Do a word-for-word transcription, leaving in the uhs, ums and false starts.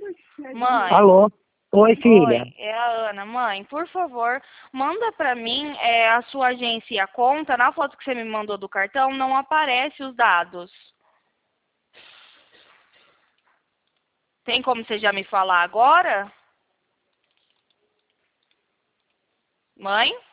Mãe. Alô? Oi, filha. Oi, é a Ana. Mãe, por favor, manda pra mim é, a sua agência e a conta. Na foto que você me mandou do cartão, não aparece os dados. Tem como você já me falar agora? Mãe?